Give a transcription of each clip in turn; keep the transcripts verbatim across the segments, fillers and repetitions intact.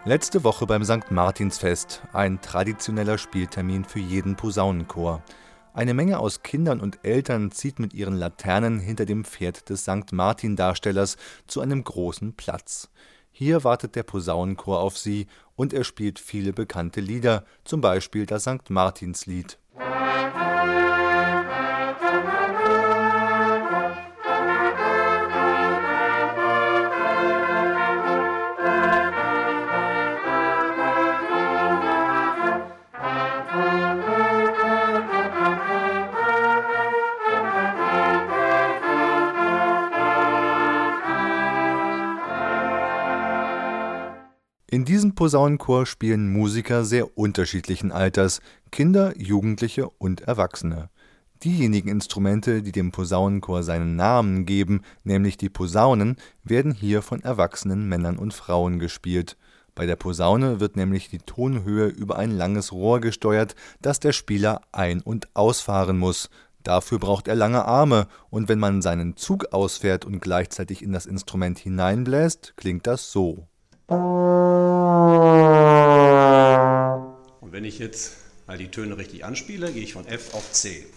Letzte Woche beim Sankt Martinsfest, ein traditioneller Spieltermin für jeden Posaunenchor. Eine Menge aus Kindern und Eltern zieht mit ihren Laternen hinter dem Pferd des Sankt Martin-Darstellers zu einem großen Platz. Hier wartet der Posaunenchor auf sie und er spielt viele bekannte Lieder, zum Beispiel das Sankt Martinslied. In diesem Posaunenchor spielen Musiker sehr unterschiedlichen Alters, Kinder, Jugendliche und Erwachsene. Diejenigen Instrumente, die dem Posaunenchor seinen Namen geben, nämlich die Posaunen, werden hier von erwachsenen Männern und Frauen gespielt. Bei der Posaune wird nämlich die Tonhöhe über ein langes Rohr gesteuert, das der Spieler ein- und ausfahren muss. Dafür braucht er lange Arme, und wenn man seinen Zug ausfährt und gleichzeitig in das Instrument hineinbläst, klingt das so. Und wenn ich jetzt mal die Töne richtig anspiele, gehe ich von F auf C.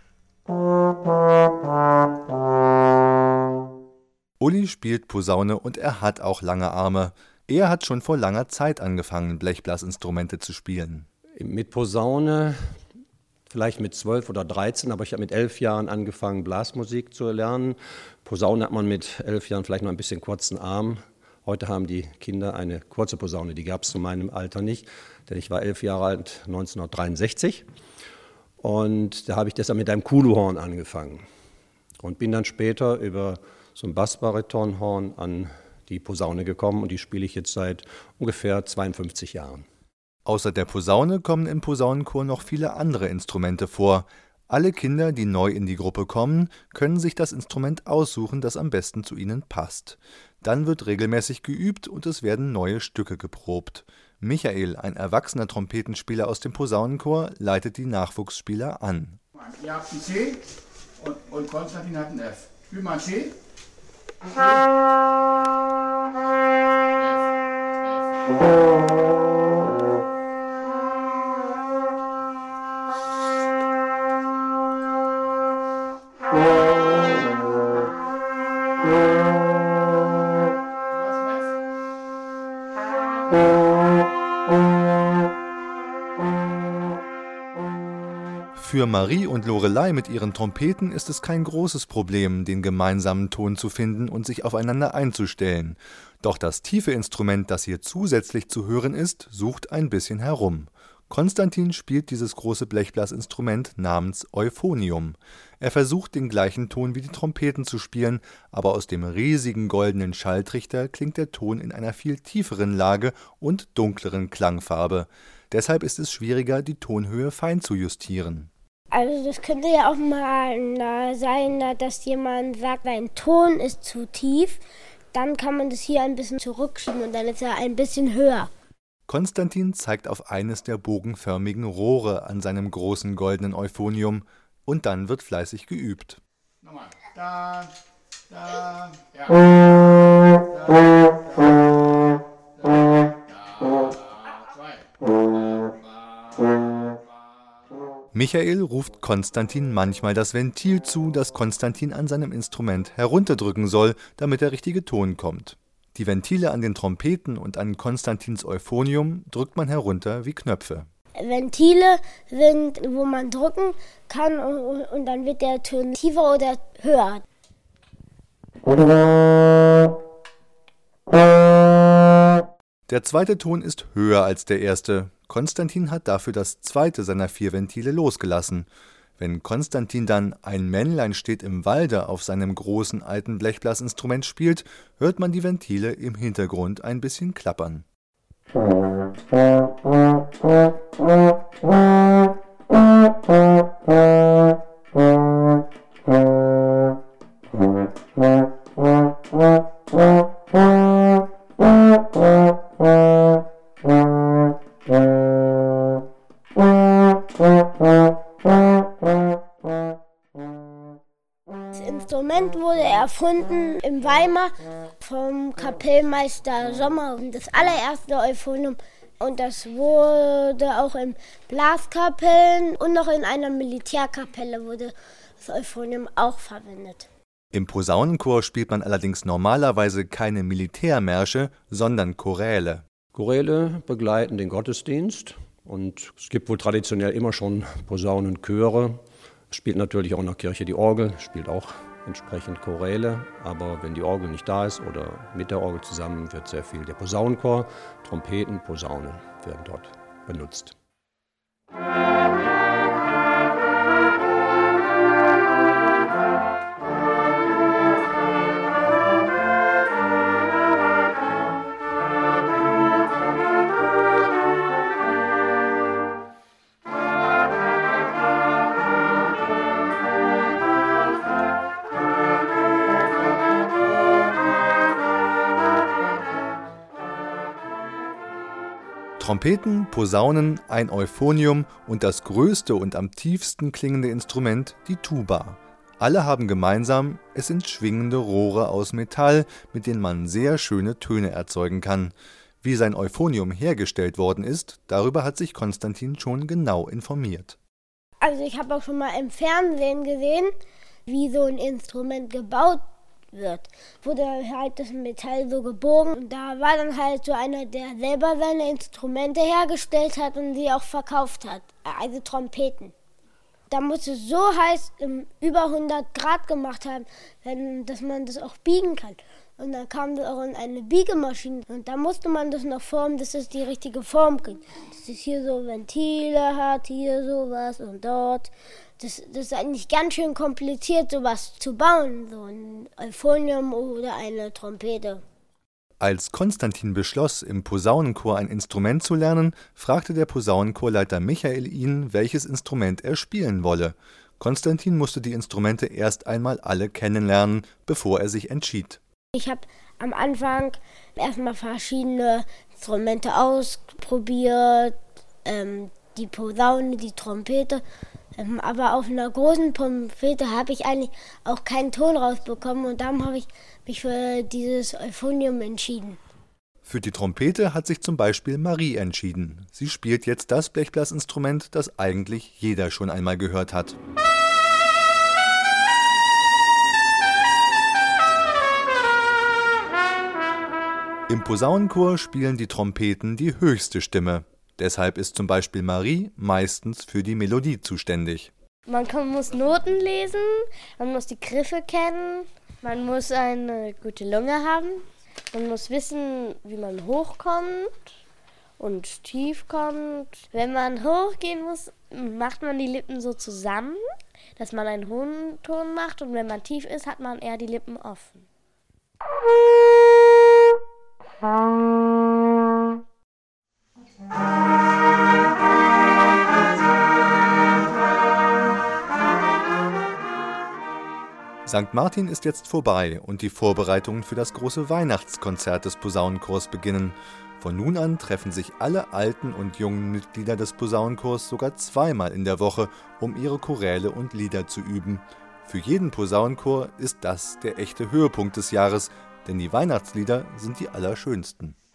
Uli spielt Posaune und er hat auch lange Arme. Er hat schon vor langer Zeit angefangen, Blechblasinstrumente zu spielen. Mit Posaune vielleicht mit zwölf oder dreizehn, aber ich habe mit elf Jahren angefangen, Blasmusik zu lernen. Posaune hat man mit elf Jahren vielleicht noch ein bisschen kurzen Arm. Heute haben die Kinder eine kurze Posaune, die gab es zu meinem Alter nicht, denn ich war elf Jahre alt neunzehnhundertdreiundsechzig und da habe ich deshalb mit einem Kuluhorn angefangen und bin dann später über so ein Bassbaritonhorn an die Posaune gekommen und die spiele ich jetzt seit ungefähr zweiundfünfzig Jahren. Außer der Posaune kommen im Posaunenchor noch viele andere Instrumente vor. Alle Kinder, die neu in die Gruppe kommen, können sich das Instrument aussuchen, das am besten zu ihnen passt. Dann wird regelmäßig geübt und es werden neue Stücke geprobt. Michael, ein erwachsener Trompetenspieler aus dem Posaunenchor, leitet die Nachwuchsspieler an. Ihr habt ein C und, und Konstantin hat ein F. Spiel mal ein C. F, F, F. Für Marie und Lorelei mit ihren Trompeten ist es kein großes Problem, den gemeinsamen Ton zu finden und sich aufeinander einzustellen. Doch das tiefe Instrument, das hier zusätzlich zu hören ist, sucht ein bisschen herum. Konstantin spielt dieses große Blechblasinstrument namens Euphonium. Er versucht, den gleichen Ton wie die Trompeten zu spielen, aber aus dem riesigen goldenen Schalltrichter klingt der Ton in einer viel tieferen Lage und dunkleren Klangfarbe. Deshalb ist es schwieriger, die Tonhöhe fein zu justieren. Also das könnte ja auch mal sein, dass jemand sagt, ein Ton ist zu tief. Dann kann man das hier ein bisschen zurückschieben und dann ist er ein bisschen höher. Konstantin zeigt auf eines der bogenförmigen Rohre an seinem großen goldenen Euphonium und dann wird fleißig geübt. Nochmal. Da, da, ja. Da, da, da, da, zwei. Michael ruft Konstantin manchmal das Ventil zu, das Konstantin an seinem Instrument herunterdrücken soll, damit der richtige Ton kommt. Die Ventile an den Trompeten und an Konstantins Euphonium drückt man herunter wie Knöpfe. Ventile sind, wo man drücken kann und, und dann wird der Ton tiefer oder höher. Der zweite Ton ist höher als der erste. Konstantin hat dafür das zweite seiner vier Ventile losgelassen. Wenn Konstantin dann »Ein Männlein steht im Walde« auf seinem großen alten Blechblasinstrument spielt, hört man die Ventile im Hintergrund ein bisschen klappern. Das Instrument wurde erfunden in Weimar vom Kapellmeister Sommer, das allererste Euphonium. Und das wurde auch in Blaskapellen und noch in einer Militärkapelle wurde das Euphonium auch verwendet. Im Posaunenchor spielt man allerdings normalerweise keine Militärmärsche, sondern Choräle. Choräle begleiten den Gottesdienst und es gibt wohl traditionell immer schon Posaunenchöre. Es spielt natürlich auch in der Kirche die Orgel, spielt auch entsprechend Choräle, aber wenn die Orgel nicht da ist oder mit der Orgel zusammen, wird sehr viel der Posaunenchor, Trompeten, Posaunen werden dort benutzt. Trompeten, Posaunen, ein Euphonium und das größte und am tiefsten klingende Instrument, die Tuba. Alle haben gemeinsam, es sind schwingende Rohre aus Metall, mit denen man sehr schöne Töne erzeugen kann. Wie sein Euphonium hergestellt worden ist, darüber hat sich Konstantin schon genau informiert. Also ich habe auch schon mal im Fernsehen gesehen, wie so ein Instrument gebaut wird. Wurde halt das Metall so gebogen und da war dann halt so einer, der selber seine Instrumente hergestellt hat und sie auch verkauft hat, also Trompeten. Da muss es so heiß im über hundert Grad gemacht haben, wenn, dass man das auch biegen kann. Und dann kam das auch in eine Biegemaschine und da musste man das noch formen, dass es die richtige Form kriegt. Dass es hier so Ventile hat, hier sowas und dort. Das, das ist eigentlich ganz schön kompliziert, sowas zu bauen, so ein Euphonium oder eine Trompete. Als Konstantin beschloss, im Posaunenchor ein Instrument zu lernen, fragte der Posaunenchorleiter Michael ihn, welches Instrument er spielen wolle. Konstantin musste die Instrumente erst einmal alle kennenlernen, bevor er sich entschied. Ich habe am Anfang erstmal verschiedene Instrumente ausprobiert, ähm, die Posaune, die Trompete. Aber auf einer großen Trompete habe ich eigentlich auch keinen Ton rausbekommen und darum habe ich mich für dieses Euphonium entschieden. Für die Trompete hat sich zum Beispiel Marie entschieden. Sie spielt jetzt das Blechblasinstrument, das eigentlich jeder schon einmal gehört hat. Im Posaunenchor spielen die Trompeten die höchste Stimme. Deshalb ist zum Beispiel Marie meistens für die Melodie zuständig. Man kann, muss Noten lesen, man muss die Griffe kennen, man muss eine gute Lunge haben, man muss wissen, wie man hochkommt und tief kommt. Wenn man hochgehen muss, macht man die Lippen so zusammen, dass man einen hohen Ton macht und wenn man tief ist, hat man eher die Lippen offen. Sankt Martin ist jetzt vorbei und die Vorbereitungen für das große Weihnachtskonzert des Posaunenchors beginnen. Von nun an treffen sich alle alten und jungen Mitglieder des Posaunenchors sogar zweimal in der Woche, um ihre Choräle und Lieder zu üben. Für jeden Posaunenchor ist das der echte Höhepunkt des Jahres, denn die Weihnachtslieder sind die allerschönsten.